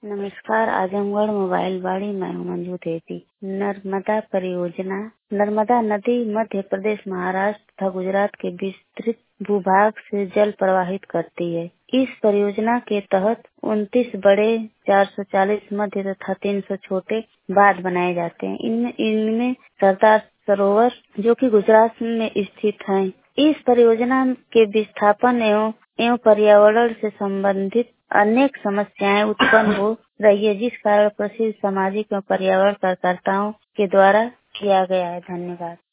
नमस्कार। आजमगढ़ मोबाइल वाड़ी मैं हूँ मंजू देवी। नर्मदा परियोजना नर्मदा नदी मध्य प्रदेश, महाराष्ट्र तथा गुजरात के विस्तृत भूभाग से जल प्रवाहित करती है। इस परियोजना के तहत 29 बड़े, 440 मध्य तथा 300 छोटे बांध बनाए जाते हैं। इनमें सरदार सरोवर, जो कि गुजरात में स्थित है। इस परियोजना के विस्थापन एवं पर्यावरण से संबंधित अनेक समस्याएं उत्पन्न हो रही है, जिस कारण प्रसिद्ध सामाजिक एवं पर्यावरण कार्यकर्ताओं के द्वारा किया गया है। धन्यवाद।